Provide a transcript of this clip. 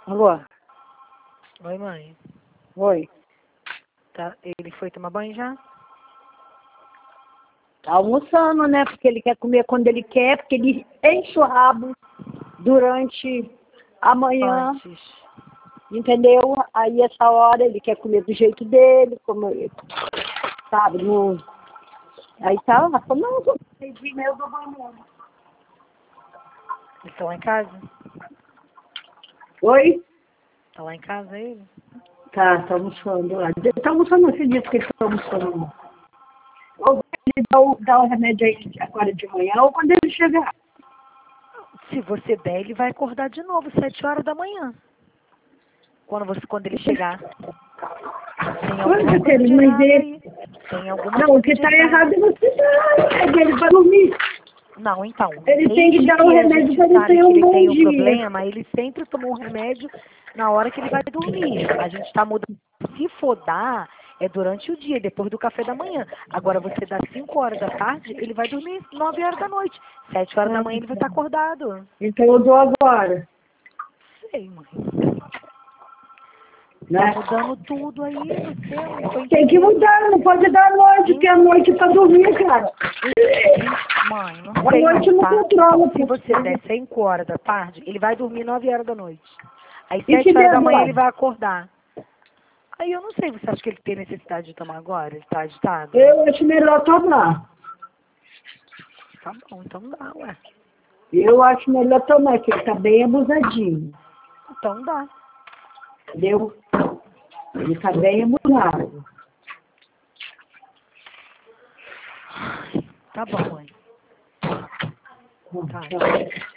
Alô? Oi, mãe. Oi. Tá, ele foi tomar banho já? Tá almoçando, né? Porque ele quer comer quando ele quer, porque ele enche o rabo durante a manhã, Antes. entendeu? Aí essa hora ele quer comer do jeito dele, como ele, sabe? Não... Aí tá lá, falou, não, eu vou 6h30, eu dou banho mesmo. Ele tá lá em casa? Oi? Tá lá em casa ele? Tá almoçando lá. Ele tá almoçando, você disse que ele tá almoçando. Ou ele dá o remédio aí agora de manhã, ou quando ele chegar. Se você der, ele vai acordar de novo, 7 horas da manhã. Quando ele chegar. Tem alguma Olha, coisa de mas errado ele... aí. Tem alguma Não, o coisa que de tá errado. errado é você dar. É dele pra dormir. Não, então, Ele tem que desde dar o que a remédio gente para ele sabe ter que um ele bom tem um dia. problema, ele sempre toma um remédio na hora que ele vai dormir. A gente está mudando. Se for dar, é durante o dia, depois do café da manhã. Agora, você dá 5 horas da tarde, ele vai dormir 9 horas da noite. 7 horas da manhã ele vai estar acordado. Então eu dou agora, Sei, mãe. Tá né? mudando tudo aí, você não tô Tem que entendendo. mudar, não pode dar à noite, porque a noite é pra dormir, cara. Mãe, não A sei noite não, não tá? controla. Então, se você der 5 horas da tarde, ele vai dormir 9 horas da noite. Aí, E se 7 horas der da manhã, agora? ele vai acordar. Aí, eu não sei, você acha que ele tem necessidade de tomar agora? Ele tá agitado? Eu acho melhor tomar. Tá bom, então dá, ué. Eu acho melhor tomar, porque ele tá bem abusadinho. Então dá. Entendeu? Ele tá bem abusado. Tá bom, mãe. Tá. Tá.